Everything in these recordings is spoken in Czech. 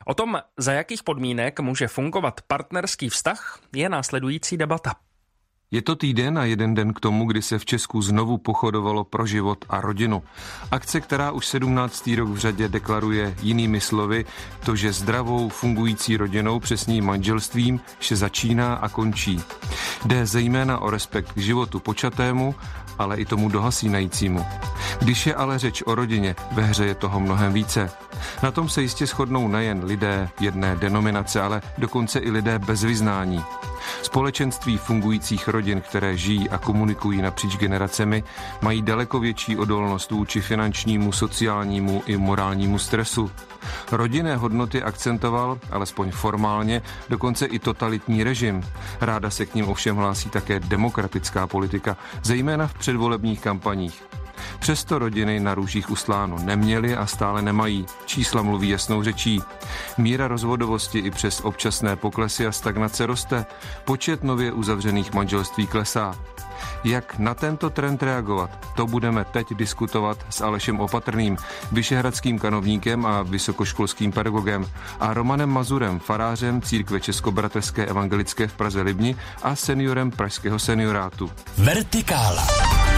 O tom, za jakých podmínek může fungovat partnerský vztah, je následující debata. Je to týden a jeden den k tomu, kdy se v Česku znovu pochodovalo pro život a rodinu. Akce, která už 17. rok v řadě deklaruje jinými slovy to, že zdravou, fungující rodinou, přesněji manželstvím, vše začíná a končí. Jde zejména o respekt k životu počatému, ale i tomu dohasínajícímu. Když je ale řeč o rodině, ve hře je toho mnohem více. Na tom se jistě shodnou nejen lidé jedné denominace, ale dokonce i lidé bez vyznání. Společenství fungujících rodin, které žijí a komunikují napříč generacemi, mají daleko větší odolnost vůči finančnímu, sociálnímu i morálnímu stresu. Rodinné hodnoty akcentoval, alespoň formálně, dokonce i totalitní režim. Ráda se k ním ovšem hlásí také demokratická politika, zejména v předvolebních kampaních. Přesto rodiny na růžích ustláno neměly a stále nemají. Čísla mluví jasnou řečí. Míra rozvodovosti i přes občasné poklesy a stagnace roste. Počet nově uzavřených manželství klesá. Jak na tento trend reagovat? To budeme teď diskutovat s Alešem Opatrným, vyšehradským kanovníkem a vysokoškolským pedagogem, a Romanem Mazurem, farářem církve Českobratrské evangelické v Praze-Libni a seniorem pražského seniorátu. Vertikála.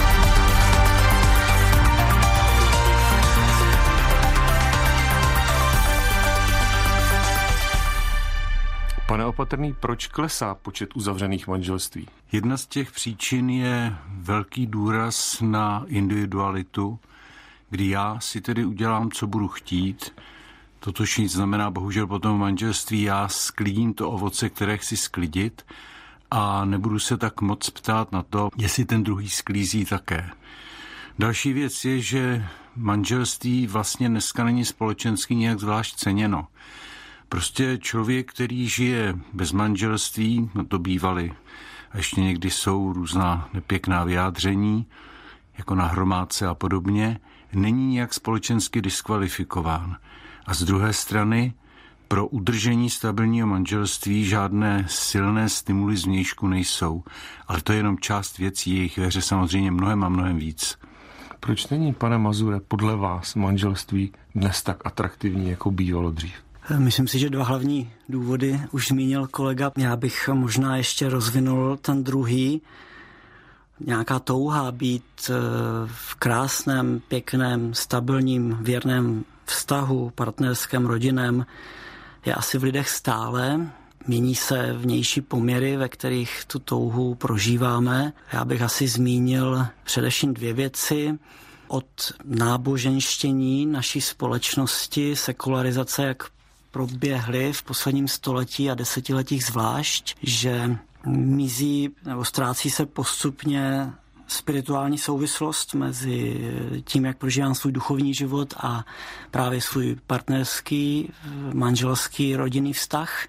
Pane Opatrný, proč klesá počet uzavřených manželství? Jedna z těch příčin je velký důraz na individualitu, kdy já si tedy udělám, co budu chtít. Totož nic znamená bohužel potom v manželství, já sklidím to ovoce, které chci sklidit, a nebudu se tak moc ptát na to, jestli ten druhý sklízí také. Další věc je, že manželství vlastně dneska není společensky nějak zvlášť ceněno. Prostě člověk, který žije bez manželství, no to bývaly, a ještě někdy jsou různá nepěkná vyjádření, jako na hromádce a podobně, není nějak společensky diskvalifikován. A z druhé strany, pro udržení stabilního manželství žádné silné stimuly zvnějšku nejsou. Ale to je jenom část věcí, jejich ve hře samozřejmě mnohem a mnohem víc. Proč není, pane Mazure, podle vás manželství dnes tak atraktivní, jako bývalo dřív? Myslím si, že dva hlavní důvody už zmínil kolega. Já bych možná ještě rozvinul ten druhý. Nějaká touha být v krásném, pěkném, stabilním, věrném vztahu, partnerském, rodinném, je asi v lidech stále. Mění se vnější poměry, ve kterých tu touhu prožíváme. Já bych asi zmínil především dvě věci. Od náboženštění naší společnosti, sekularizace, jak proběhly v posledním století a desetiletích zvlášť, že mizí nebo ztrácí se postupně spirituální souvislost mezi tím, jak prožívám svůj duchovní život a právě svůj partnerský, manželský, rodinný vztah.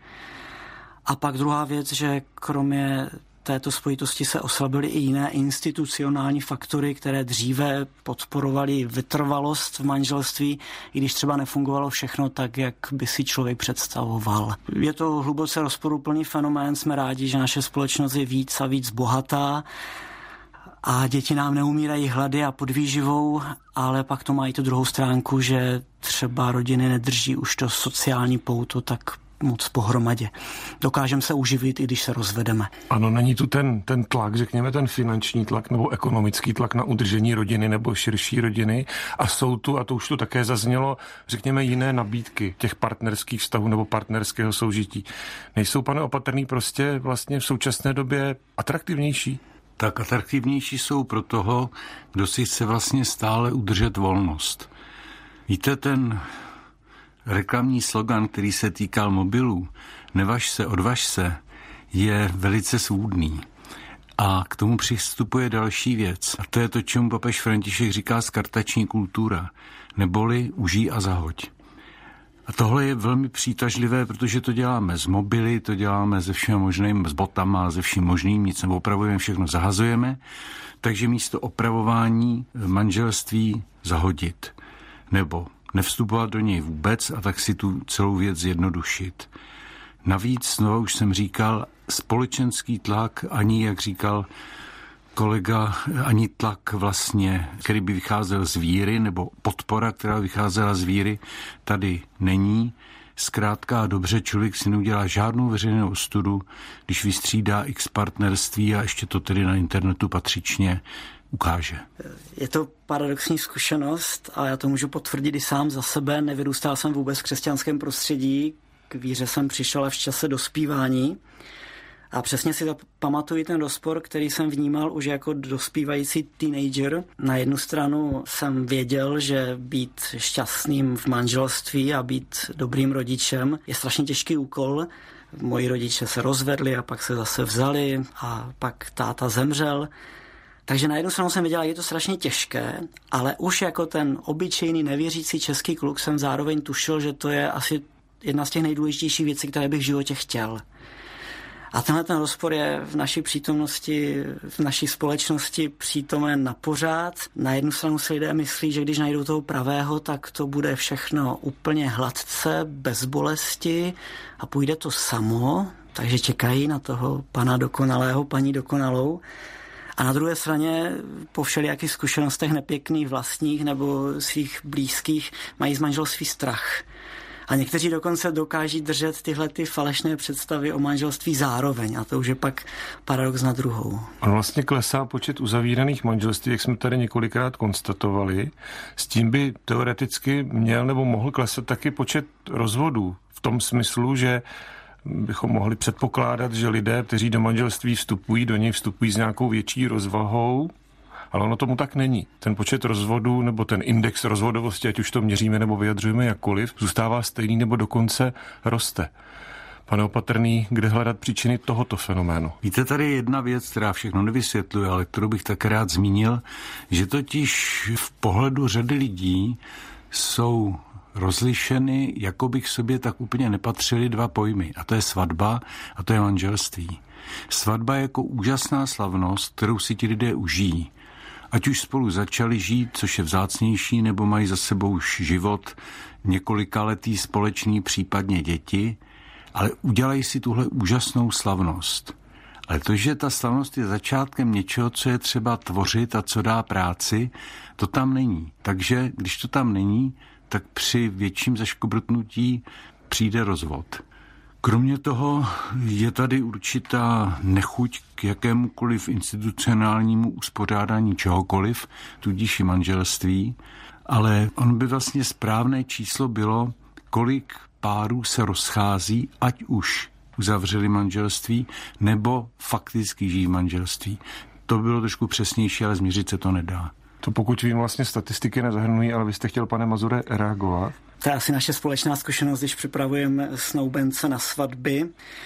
A pak druhá věc, že kromě této spojitosti se oslabily i jiné institucionální faktory, které dříve podporovaly vytrvalost v manželství, i když třeba nefungovalo všechno tak, jak by si člověk představoval. Je to hluboce rozporuplný fenomén, jsme rádi, že naše společnost je víc a víc bohatá a děti nám neumírají hlady a podvýživou, ale pak to má i tu druhou stránku, že třeba rodiny nedrží už to sociální pouto tak moc pohromadě. Dokážeme se uživit, i když se rozvedeme. Ano, není tu ten tlak, řekněme ten finanční tlak nebo ekonomický tlak na udržení rodiny nebo širší rodiny, a jsou tu, a to už tu také zaznělo, řekněme jiné nabídky těch partnerských vztahů nebo partnerského soužití. Nejsou, pane Opatrný, prostě vlastně v současné době atraktivnější? Tak atraktivnější jsou pro toho, kdo si chce vlastně stále udržet volnost. Víte, ten reklamní slogan, který se týkal mobilů, nevaž se, odvaž se, je velice svůdný. A k tomu přistupuje další věc. A to je to, čemu papež František říká skartační kultura. Neboli užij a zahoď. A tohle je velmi přítažlivé, protože to děláme z mobily, to děláme se všem možným, s botama, se vším možným, nic neopravujeme, všechno zahazujeme. Takže místo opravování manželství zahodit. Nebo nevstupovat do něj vůbec a tak si tu celou věc zjednodušit. Navíc, znovu už jsem říkal, společenský tlak, ani, jak říkal kolega, ani tlak vlastně, který by vycházel z víry, nebo podpora, která vycházela z víry, tady není. zkrátka dobře člověk si neudělá žádnou veřejnou ostudu, když vystřídá x partnerství a ještě to tedy na internetu patřičně ukáže. Je to paradoxní zkušenost a já to můžu potvrdit i sám za sebe. Nevyrůstal jsem vůbec v křesťanském prostředí, k víře jsem přišel až v čase dospívání. A přesně si pamatuju ten rozpor, který jsem vnímal už jako dospívající teenager. Na jednu stranu jsem věděl, že být šťastným v manželství a být dobrým rodičem je strašně těžký úkol. Moji rodiče se rozvedli a pak se zase vzali a pak táta zemřel. Takže na jednu stranu jsem věděl, že je to strašně těžké, ale už jako ten obyčejný nevěřící český kluk jsem zároveň tušil, že to je asi jedna z těch nejdůležitějších věcí, které bych v životě chtěl. A tenhle ten rozpor je v naší přítomnosti, v naší společnosti přítomen na pořád. Na jednu stranu si lidé myslí, že když najdou toho pravého, tak to bude všechno úplně hladce, bez bolesti a půjde to samo, takže čekají na toho pana dokonalého, paní dokonalou. A na druhé straně po všelijakých zkušenostech nepěkných vlastních nebo svých blízkých mají z manželství strach. A někteří dokonce dokáží držet tyhle ty falešné představy o manželství zároveň. A to už je pak paradox na druhou. On vlastně klesá počet uzavíraných manželství, jak jsme tady několikrát konstatovali. S tím by teoreticky měl nebo mohl klesat taky počet rozvodů. V tom smyslu, že bychom mohli předpokládat, že lidé, kteří do manželství vstupují, do něj vstupují s nějakou větší rozvahou, ale ono tomu tak není. Ten počet rozvodů nebo ten index rozvodovosti, ať už to měříme nebo vyjadřujeme jakkoliv, zůstává stejný nebo dokonce roste. Pane Opatrný, kde hledat příčiny tohoto fenoménu? Víte, tady je jedna věc, která všechno nevysvětluje, ale kterou bych tak rád zmínil, že totiž v pohledu řady lidí jsou rozlišeny, jako by k sobě tak úplně nepatřily dva pojmy. A to je svatba a to je manželství. Svatba je jako úžasná slavnost, kterou si ti lidé užijí. Ať už spolu začali žít, což je vzácnější, nebo mají za sebou už život několikaletý společný, případně děti, ale udělají si tuhle úžasnou slavnost. Ale to, že ta slavnost je začátkem něčeho, co je třeba tvořit a co dá práci, to tam není. Takže když to tam není, tak při větším zaškobrtnutí přijde rozvod. Kromě toho je tady určitá nechuť k jakémukoliv institucionálnímu uspořádání čehokoliv, tudíž i manželství, ale on by vlastně správné číslo bylo, kolik párů se rozchází, ať už uzavřeli manželství, nebo fakticky žijí v manželství. To bylo trošku přesnější, ale změřit se to nedá. To pokud vím, vlastně statistiky nezahrnují, ale vy jste chtěl, pane Mazure, reagovat? To je asi naše společná zkušenost, když připravujeme snoubence na svatby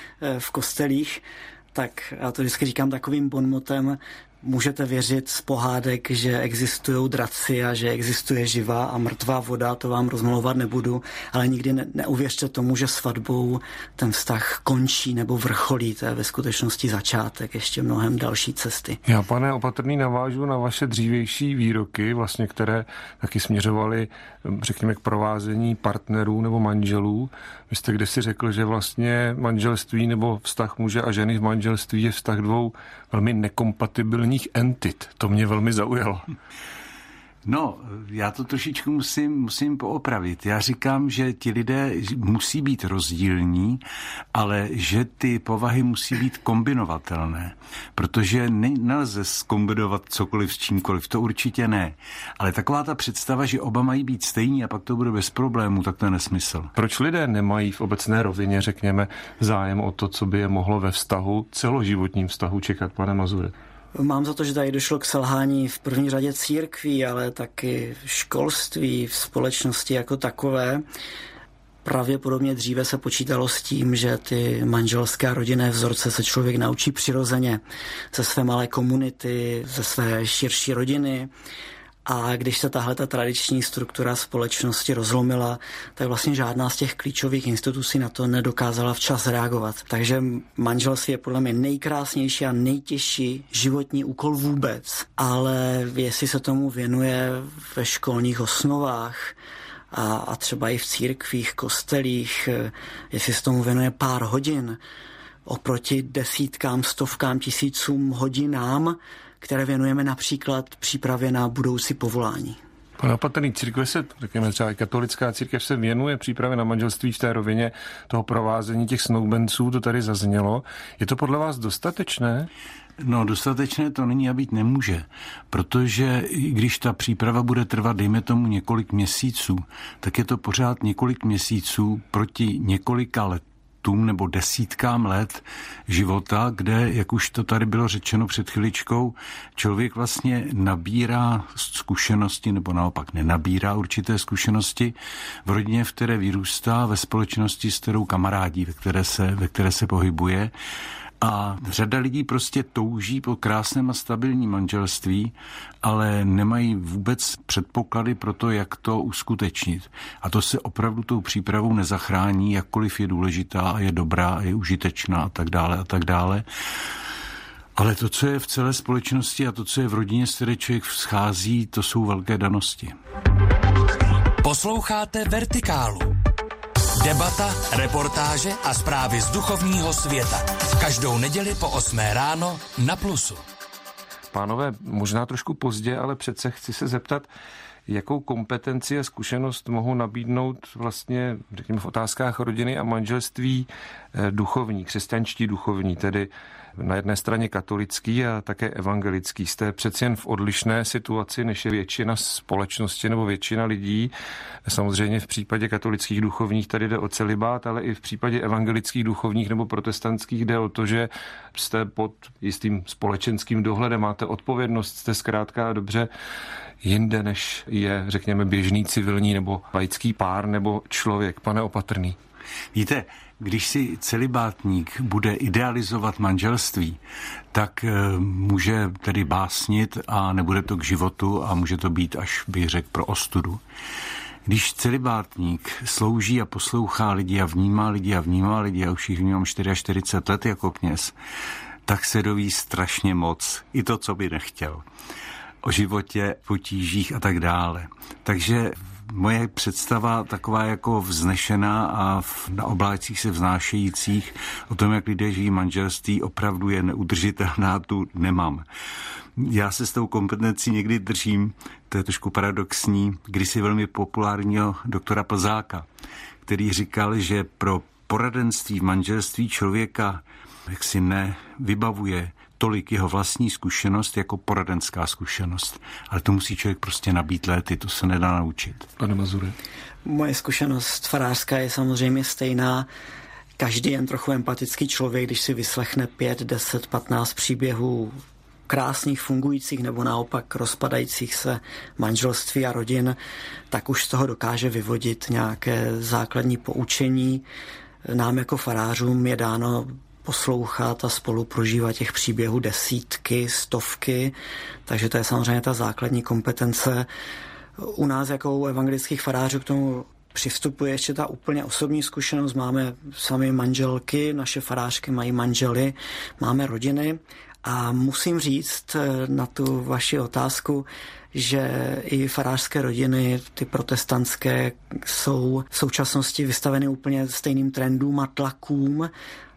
v kostelích, tak já to vždycky říkám takovým bonmotem, můžete věřit z pohádek, že existují draci a že existuje živá a mrtvá voda, to vám rozmlouvat nebudu, ale nikdy neuvěřte tomu, že svatbou ten vztah končí nebo vrcholí, to je ve skutečnosti začátek ještě mnohem další cesty. Já, pane Opatrný, navážu na vaše dřívější výroky, vlastně, které taky směřovaly, řekněme, k provázení partnerů nebo manželů. Vy jste kdysi řekl, že vlastně manželství nebo vztah muže a ženy v manželství je vztah dvou velmi nekompatibilních entit. To mě velmi zaujalo. No, já to trošičku musím poopravit. Já říkám, že ti lidé musí být rozdílní, ale že ty povahy musí být kombinovatelné, protože nelze zkombinovat cokoliv s čímkoliv, to určitě ne. Ale taková ta představa, že oba mají být stejní a pak to bude bez problémů, tak to je nesmysl. Proč lidé nemají v obecné rovině, řekněme, zájem o to, co by je mohlo ve vztahu, celoživotním vztahu čekat, pane Mazure? Mám za to, že tady došlo k selhání v první řadě církví, ale taky školství v společnosti jako takové. Pravděpodobně dříve se počítalo s tím, že ty manželské a rodinné vzorce se člověk naučí přirozeně ze své malé komunity, ze své širší rodiny. A když se tahle tradiční struktura společnosti rozlomila, tak vlastně žádná z těch klíčových institucí na to nedokázala včas reagovat. Takže manželství je podle mě nejkrásnější a nejtěžší životní úkol vůbec. Ale jestli se tomu věnuje ve školních osnovách a třeba i v církvích, kostelích, jestli se tomu věnuje pár hodin, oproti desítkám, stovkám, tisícům hodinám, které věnujeme například přípravě na budoucí povolání. Pane Opatrný, církve se, řekněme třeba katolická církev se věnuje přípravě na manželství v té rovině toho provázení těch snoubenců, to tady zaznělo. Je to podle vás dostatečné? No, dostatečné to není a být nemůže, protože i když ta příprava bude trvat, dejme tomu několik měsíců, tak je to pořád několik měsíců proti několika letům nebo desítkám let života, kde, jak už to tady bylo řečeno před chviličkou, člověk vlastně nabírá zkušenosti nebo naopak nenabírá určité zkušenosti v rodině, v které vyrůstá, ve společnosti, s kterou kamarádí, ve které se pohybuje. A řada lidí prostě touží po krásném a stabilním manželství, ale nemají vůbec předpoklady pro to, jak to uskutečnit. A to se opravdu tou přípravou nezachrání, jakkoliv je důležitá a je dobrá a je užitečná a tak dále a tak dále. Ale to, co je v celé společnosti a to, co je v rodině, z které člověk vzchází, to jsou velké danosti. Posloucháte Vertikálu. Debata, reportáže a zprávy z duchovního světa. Každou neděli po 8 ráno na Plusu. Pánové, možná trošku pozdě, ale přece chci se zeptat, jakou kompetenci a zkušenost mohou nabídnout vlastně, řekněme, v otázkách rodiny a manželství duchovní, křesťanští duchovní, tedy na jedné straně katolický a také evangelický. Jste přeci jen v odlišné situaci, než je většina společnosti nebo většina lidí. Samozřejmě v případě katolických duchovních tady jde o celibát, ale i v případě evangelických duchovních nebo protestantských jde o to, že jste pod jistým společenským dohledem, máte odpovědnost, jste zkrátka dobře jinde, než je, řekněme, běžný civilní nebo laický pár nebo člověk. Pane Opatrný. Víte, když si celibátník bude idealizovat manželství, tak může tedy básnit a nebude to k životu a může to být, až bych řekl, pro ostudu. Když celibátník slouží a poslouchá lidi a vnímá lidi, a už jich vnímám 44 let jako kněz, tak se doví strašně moc. I to, co by nechtěl. O životě, potížích a tak dále. Takže moje představa taková jako vznešená a na oblácích se vznášejících o tom, jak lidé žijí manželství, opravdu je neudržitelná, tu nemám. Já se s tou kompetencí někdy držím, to je trošku paradoxní, kdysi velmi populárního doktora Plzáka, který říkal, že pro poradenství v manželství člověka jaksi nevybavuje tolik jeho vlastní zkušenost jako poradenská zkušenost. Ale to musí člověk prostě nabít léty, to se nedá naučit. Pane Mazure. Moje zkušenost farářská je samozřejmě stejná. Každý jen trochu empatický člověk, když si vyslechne 5, 10, 15 příběhů krásných, fungujících nebo naopak rozpadajících se manželství a rodin, tak už z toho dokáže vyvodit nějaké základní poučení. Nám jako farářům je dáno poslouchat a spolu prožívat těch příběhů desítky, stovky, takže to je samozřejmě ta základní kompetence. U nás jako u evangelických farářů k tomu přistupuje ještě ta úplně osobní zkušenost. Máme sami manželky, naše farářky mají manžely, máme rodiny a musím říct na tu vaši otázku, že i farářské rodiny, ty protestantské, jsou v současnosti vystaveny úplně stejným trendům a tlakům.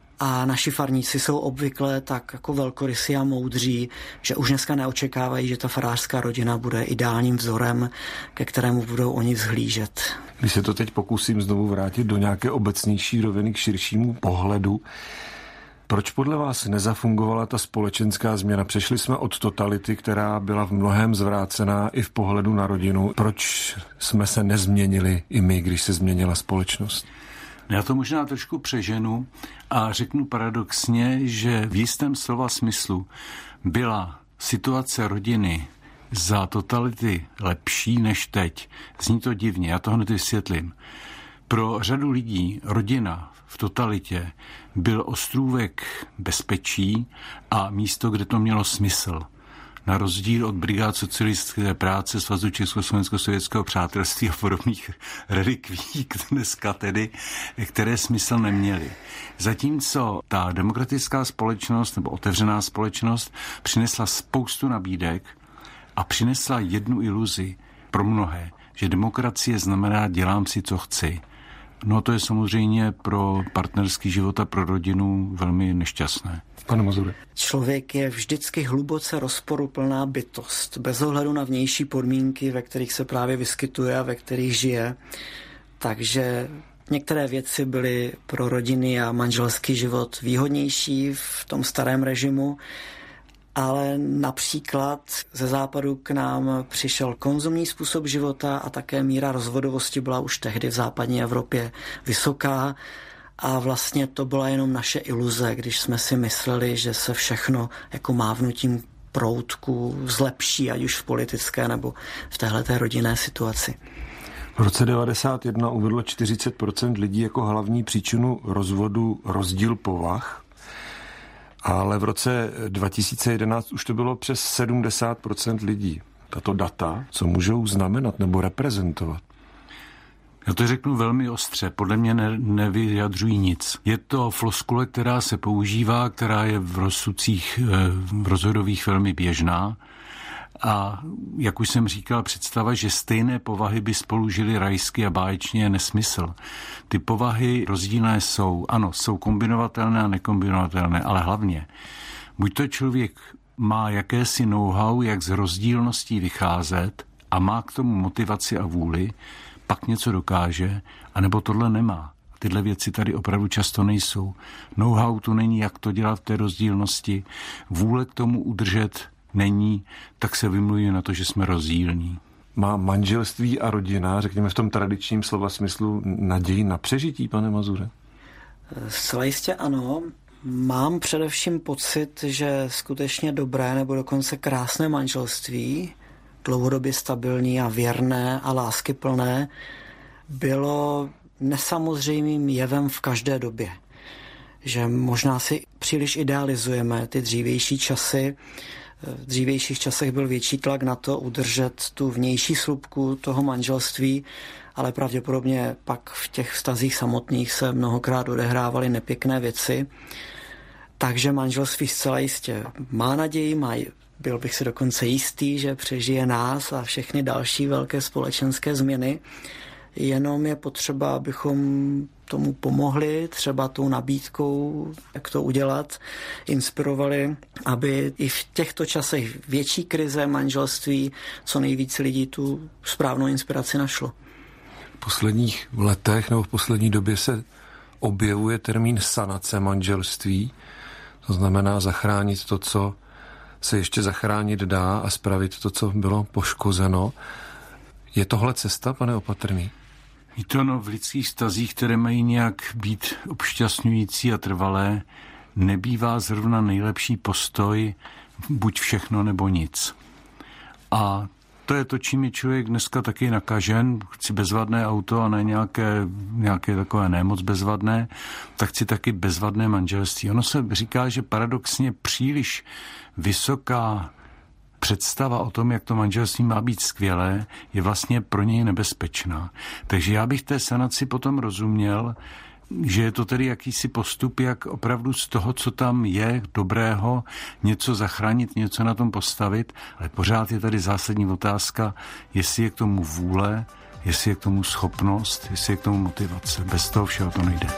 A naši farníci jsou obvykle tak jako velkorysí a moudří, že už dneska neočekávají, že ta farářská rodina bude ideálním vzorem, ke kterému budou oni vzhlížet. Když se to teď pokusím znovu vrátit do nějaké obecnější roviny k širšímu pohledu, proč podle vás nezafungovala ta společenská změna? Přešli jsme od totality, která byla v mnohém zvrácená i v pohledu na rodinu. Proč jsme se nezměnili i my, když se změnila společnost? Já to možná trošku přeženu a řeknu paradoxně, že v jistém slova smyslu byla situace rodiny za totality lepší než teď. Zní to divně, já to hned vysvětlím. Pro řadu lidí rodina v totalitě byl ostrůvek bezpečí a místo, kde to mělo smysl. Na rozdíl od brigád socialistické práce, Svazu Československo-sovětského přátelství a podobných relikví dneska tedy, které smysl neměly. Zatímco ta demokratická společnost nebo otevřená společnost přinesla spoustu nabídek a přinesla jednu iluzi pro mnohé, že demokracie znamená dělám si, co chci. No to je samozřejmě pro partnerský život a pro rodinu velmi nešťastné. Pane Mazure. Člověk je vždycky hluboce rozporuplná bytost, bez ohledu na vnější podmínky, ve kterých se právě vyskytuje a ve kterých žije. Takže některé věci byly pro rodiny a manželský život výhodnější v tom starém režimu, ale například ze západu k nám přišel konzumní způsob života a také míra rozvodovosti byla už tehdy v západní Evropě vysoká a vlastně to byla jenom naše iluze, když jsme si mysleli, že se všechno jako mávnutím proutku zlepší, ať už v politické nebo v téhleté rodinné situaci. V roce 1991 uvedlo 40% lidí jako hlavní příčinu rozvodu rozdíl povah, ale v roce 2011 už to bylo přes 70% lidí. Tato data, co můžou znamenat nebo reprezentovat? Já to řeknu velmi ostře, podle mě nevyjadřují nic. Je to floskule, která se používá, která je v rozsudcích rozhodových velmi běžná. A jak už jsem říkal, představa, že stejné povahy by spolu žily rajsky a báječně je nesmysl. Ty povahy rozdílné jsou, ano, jsou kombinovatelné a nekombinovatelné, ale hlavně, buď to člověk má jakési know-how, jak z rozdílností vycházet a má k tomu motivaci a vůli, pak něco dokáže, anebo tohle nemá. Tyhle věci tady opravdu často nejsou. Know-how tu není, jak to dělat v té rozdílnosti, vůle k tomu udržet není, tak se vymluví na to, že jsme rozdílní. Má manželství a rodina, řekněme v tom tradičním slova smyslu, naději na přežití, pane Mazure? Zcela jistě ano. Mám především pocit, že skutečně dobré nebo dokonce krásné manželství, dlouhodobě stabilní a věrné a láskyplné, bylo nesamozřejmým jevem v každé době. Že možná si příliš idealizujeme ty dřívější časy. V dřívějších časech byl větší tlak na to udržet tu vnější slupku toho manželství, ale pravděpodobně pak v těch vztazích samotných se mnohokrát odehrávaly nepěkné věci. Takže manželství zcela jistě má naději, byl bych si dokonce jistý, že přežije nás a všechny další velké společenské změny. Jenom je potřeba, abychom tomu pomohli, třeba tou nabídkou, jak to udělat, inspirovali, aby i v těchto časech větší krize manželství co nejvíce lidí tu správnou inspiraci našlo. V posledních letech nebo v poslední době se objevuje termín sanace manželství. To znamená zachránit to, co se ještě zachránit dá a spravit to, co bylo poškozeno. Je tohle cesta, pane Opatrný? V lidských vztazích, které mají nějak být obšťastňující a trvalé, nebývá zrovna nejlepší postoj buď všechno nebo nic. A to je to, čím je člověk dneska taky nakažen. Chci bezvadné auto a ne nějaké takové nemoc bezvadné, tak chci taky bezvadné manželství. Ono se říká, že paradoxně příliš vysoká představa o tom, jak to manželství má být skvělé, je vlastně pro něj nebezpečná. Takže já bych té sanaci potom rozuměl, že je to tedy jakýsi postup, jak opravdu z toho, co tam je dobrého, něco zachránit, něco na tom postavit, ale pořád je tady zásadní otázka, jestli je k tomu vůle, jestli je k tomu schopnost, jestli je k tomu motivace. Bez toho všeho to nejde.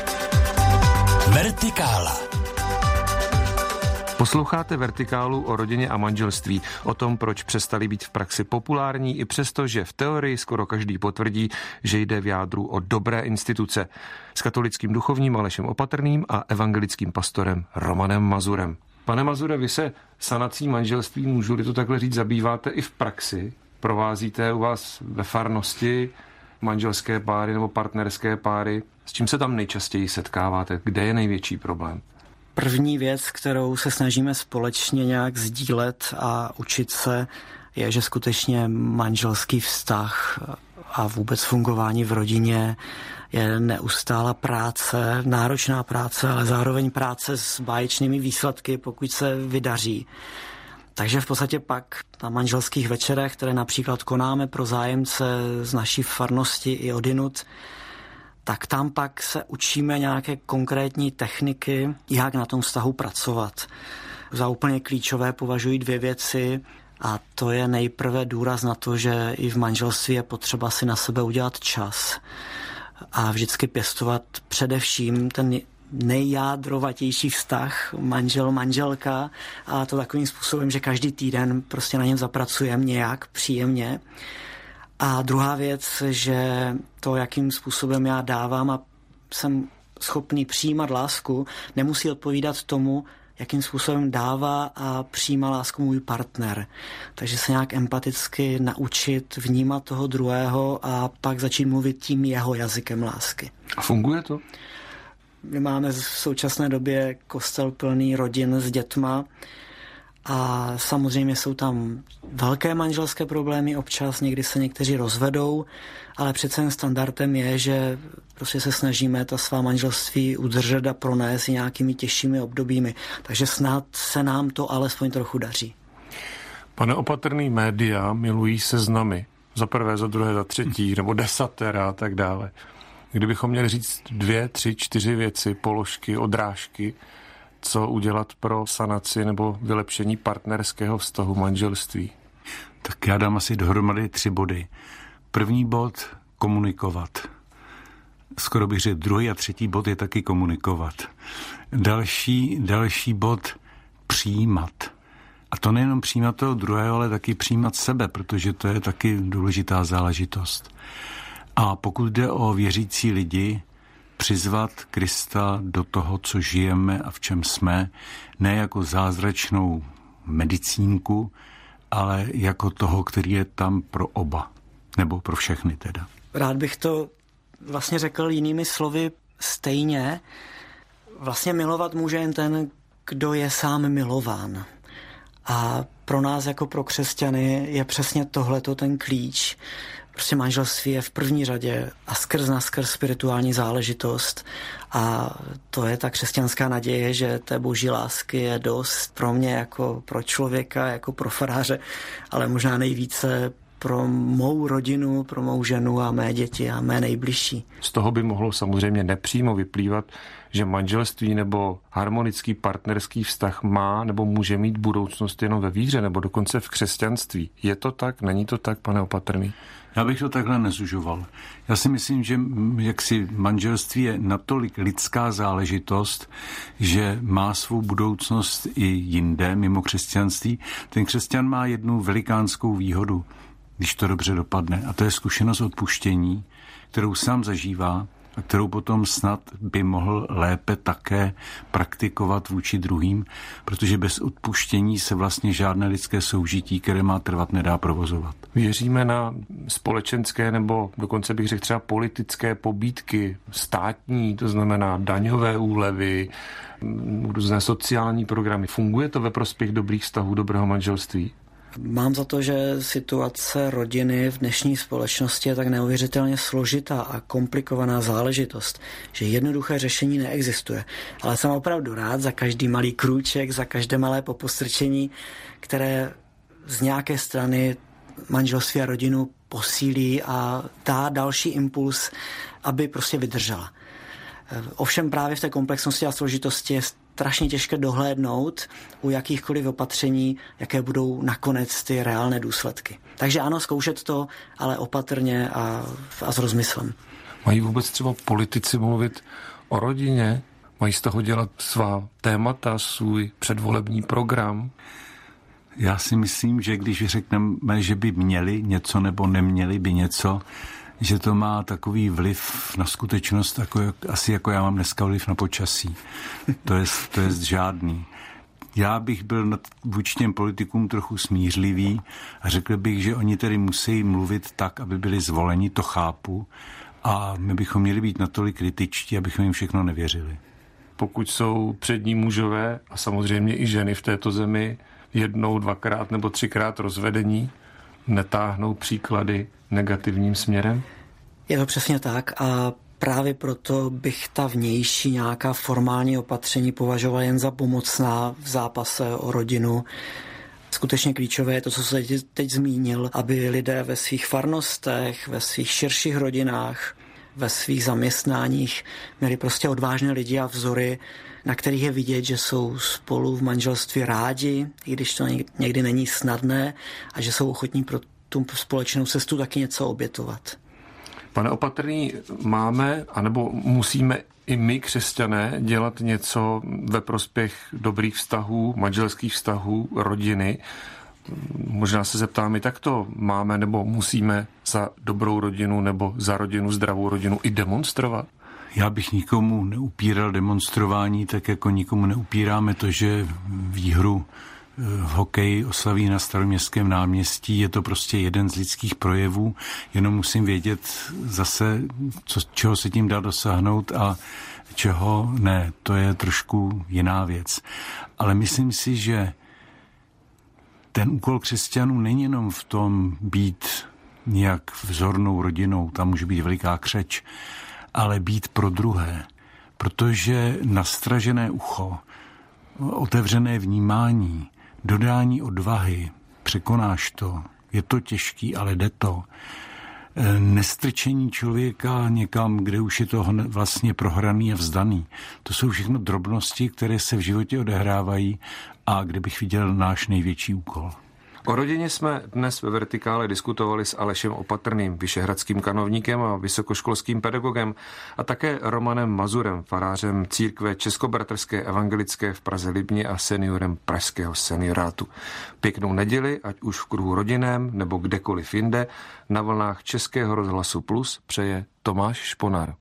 Vertikála. Posloucháte Vertikálu o rodině a manželství, o tom, proč přestali být v praxi populární, i přesto, že v teorii skoro každý potvrdí, že jde v jádru o dobré instituce. S katolickým duchovním Alešem Opatrným a evangelickým pastorem Romanem Mazurem. Pane Mazure, vy se sanací manželství, můžu-li to takhle říct, zabýváte i v praxi? Provázíte u vás ve farnosti manželské páry nebo partnerské páry? S čím se tam nejčastěji setkáváte? Kde je největší problém? První věc, kterou se snažíme společně nějak sdílet a učit se, je, že skutečně manželský vztah a vůbec fungování v rodině je neustálá práce, náročná práce, ale zároveň práce s báječnými výsledky, pokud se vydaří. Takže v podstatě pak na manželských večerech, které například konáme pro zájemce z naší farnosti i odinut, tak tam pak se učíme nějaké konkrétní techniky, jak na tom vztahu pracovat. Za úplně klíčové považuji dvě věci a to je nejprve důraz na to, že i v manželství je potřeba si na sebe udělat čas a vždycky pěstovat především ten nejjádrovatější vztah manžel-manželka a to takovým způsobem, že každý týden prostě na něm zapracujeme nějak příjemně. A druhá věc, že to, jakým způsobem já dávám a jsem schopný přijímat lásku, nemusí odpovídat tomu, jakým způsobem dává a přijímá lásku můj partner. Takže se nějak empaticky naučit vnímat toho druhého a pak začít mluvit tím jeho jazykem lásky. A funguje to? My máme v současné době kostel plný rodin s dětma a samozřejmě jsou tam velké manželské problémy občas, někdy se někteří rozvedou, ale přece jen standardem je, že prostě se snažíme ta svá manželství udržet a pronést nějakými těžšími obdobími. Takže snad se nám to alespoň trochu daří. Pane Opatrný, média milují seznamy. Za prvé, za druhé, za třetí, nebo desatera a tak dále. Kdybychom měli říct 2, 3, 4 věci, položky, odrážky, co udělat pro sanaci nebo vylepšení partnerského vztahu manželství? Tak já dám asi dohromady 3 body. První bod, komunikovat. Skoro bych řekl, druhý a třetí bod je taky komunikovat. Další bod, přijímat. A to nejenom přijímat toho druhého, ale taky přijímat sebe, protože to je taky důležitá záležitost. A pokud jde o věřící lidi, přizvat Krista do toho, co žijeme a v čem jsme, ne jako zázračnou medicínku, ale jako toho, který je tam pro oba. Nebo pro všechny teda. Rád bych to vlastně řekl jinými slovy stejně. Vlastně milovat může jen ten, kdo je sám milován. A pro nás jako pro křesťany je přesně tohleto ten klíč. Prostě manželství je v první řadě a skrz na skrz spirituální záležitost a to je ta křesťanská naděje, že té boží lásky je dost pro mě jako pro člověka, jako pro faráře, ale možná nejvíce pro mou rodinu, pro mou ženu a mé děti a mé nejbližší. Z toho by mohlo samozřejmě nepřímo vyplývat, že manželství nebo harmonický partnerský vztah má nebo může mít budoucnost jenom ve víře nebo dokonce v křesťanství. Je to tak? Není to tak, pane Opatrný? Já bych to takhle nezužoval. Já si myslím, že jaksi manželství je natolik lidská záležitost, že má svou budoucnost i jinde, mimo křesťanství. Ten křesťan má jednu velikánskou výhodu, když to dobře dopadne. A to je zkušenost odpuštění, kterou sám zažívá a kterou potom snad by mohl lépe také praktikovat vůči druhým, protože bez odpuštění se vlastně žádné lidské soužití, které má trvat, nedá provozovat. Věříme na společenské nebo dokonce bych řekl třeba politické pobídky státní, to znamená daňové úlevy, různé sociální programy. Funguje to ve prospěch dobrých vztahů, dobrého manželství? Mám za to, že situace rodiny v dnešní společnosti je tak neuvěřitelně složitá a komplikovaná záležitost, že jednoduché řešení neexistuje. Ale jsem opravdu rád za každý malý krůček, za každé malé popostrčení, které z nějaké strany manželství a rodinu posílí a dá další impuls, aby prostě vydržela. Ovšem právě v té komplexnosti a složitosti je strašně těžké dohlédnout u jakýchkoliv opatření, jaké budou nakonec ty reálné důsledky. Takže ano, zkoušet to, ale opatrně a s rozmyslem. Mají vůbec třeba politici mluvit o rodině? Mají z toho dělat svá témata, svůj předvolební program? Já si myslím, že když řekneme, že by měli něco nebo neměli by něco, že to má takový vliv na skutečnost, asi jako já mám dneska vliv na počasí. To je žádný. Já bych byl vůči těm politikům trochu smířlivý a řekl bych, že oni tedy musí mluvit tak, aby byli zvoleni, to chápu, a my bychom měli být natolik kritičtí, abychom jim všechno nevěřili. Pokud jsou přední mužové a samozřejmě i ženy v této zemi 1, 2krát nebo 3krát rozvedení, netáhnou příklady negativním směrem? Je to přesně tak a právě proto bych ta vnější nějaká formální opatření považoval jen za pomocná v zápase o rodinu. Skutečně klíčové je to, co se teď zmínil, aby lidé ve svých farnostech, ve svých širších rodinách, ve svých zaměstnáních měli prostě odvážné lidi a vzory, na kterých je vidět, že jsou spolu v manželství rádi, i když to někdy není snadné a že jsou ochotní pro tu společnou cestu taky něco obětovat. Pane Opatrný, máme, anebo musíme i my, křesťané, dělat něco ve prospěch dobrých vztahů, manželských vztahů, rodiny? Možná se zeptám i takto, máme nebo musíme za dobrou rodinu nebo za rodinu, zdravou rodinu i demonstrovat? Já bych nikomu neupíral demonstrování, tak jako nikomu neupíráme to, že výhru v hokeji oslaví na Staroměstském náměstí. Je to prostě jeden z lidských projevů, jenom musím vědět zase, čeho se tím dá dosáhnout a čeho ne. To je trošku jiná věc. Ale myslím si, že ten úkol křesťanů není jenom v tom být nějak vzornou rodinou, tam může být veliká křeč, ale být pro druhé. Protože nastražené ucho, otevřené vnímání, dodání odvahy, překonáš to, je to těžký, ale jde to. Nestrčení člověka někam, kde už je to vlastně prohraný a vzdaný. To jsou všechno drobnosti, které se v životě odehrávají a kde bych viděl náš největší úkol. O rodině jsme dnes ve Vertikále diskutovali s Alešem Opatrným, vyšehradským kanovníkem a vysokoškolským pedagogem a také Romanem Mazurem, farářem církve Českobratrské evangelické v Praze-Libni a seniorem pražského seniorátu. Pěknou neděli, ať už v kruhu rodinném nebo kdekoliv jinde, na vlnách Českého rozhlasu Plus přeje Tomáš Šponár.